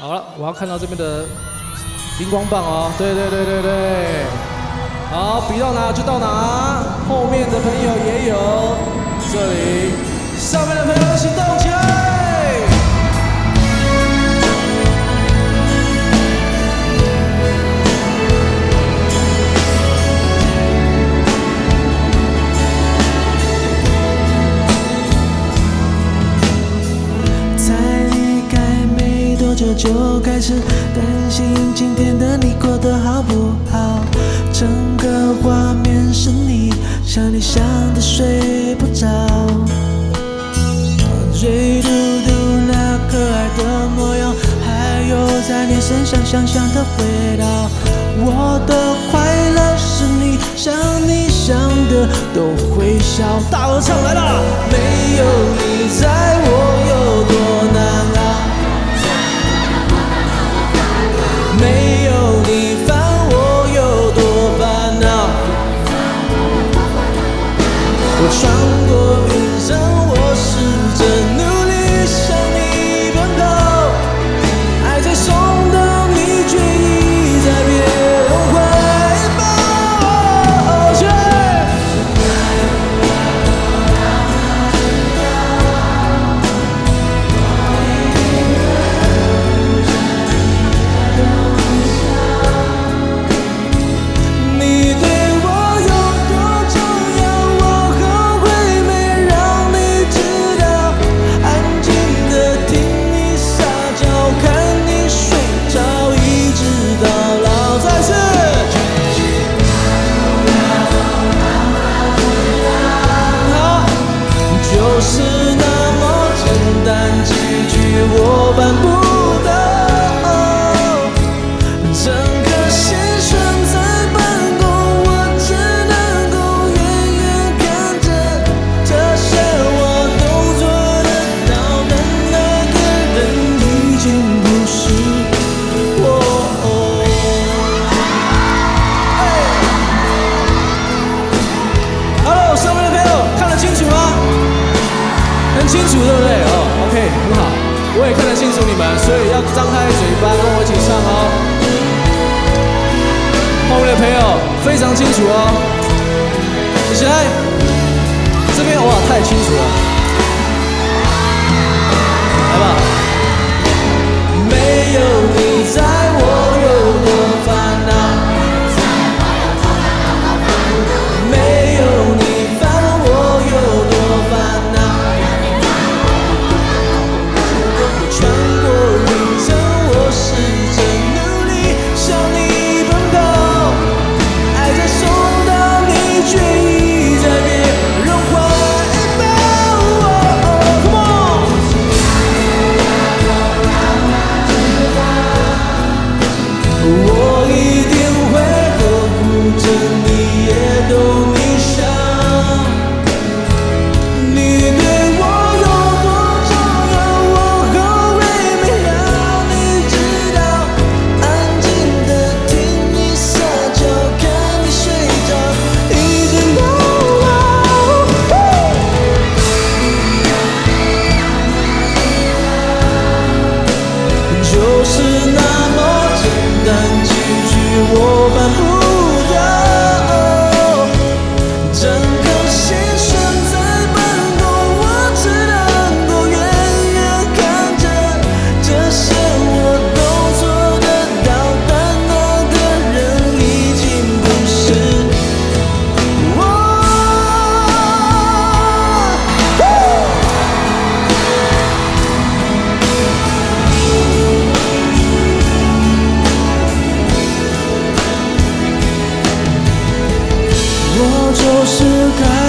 好了，我要看到这边的荧光棒哦。对对对对对，好，比到哪就到哪，后面的朋友也有，这里上面的朋友一起动起来。 就开始担心今天的你过得好不好，整个画面是你，想你想的睡不着，醉嘟嘟那可爱的模样，还有在你身上香香的味道。我的快乐是你想的都会笑。大合唱来了，没有你在我有多难熬，没有你烦我有多烦恼，我穿过云层，我试着努力向你奔跑，爱在送到你却已在别人怀抱。你对我有多重要，我后悔没让你知道，安静的听你撒娇，看你睡着，一直到老。再次，好，就是那么简单，几句我办不到，整个心悬在半空，我只能够远远看着，这些我都做得到，但那个人已经不是我。Hello， 上面的朋友看得清楚吗？很清楚，对不对？哦 ，OK， 很好，我也看得清楚你们，所以要张开嘴巴跟我一起唱哦。后面的朋友非常清楚哦，一起来，这边哇太清楚了，来吧。没有你在我有多烦恼，没有你烦我有多烦恼，我穿过云层，我试着努力向你奔跑，爱在送到你却已在别人怀抱。Come on， 我一定会呵护着你，也懂你想。你对我有多重要，我后悔没让你知道，安静的听你撒娇，看你睡着，一直到老。就是那么简单，几句我办不到，整个心悬在半空，我只能够远远看着，这些我都做得到，但那个人已经不是我。我就是该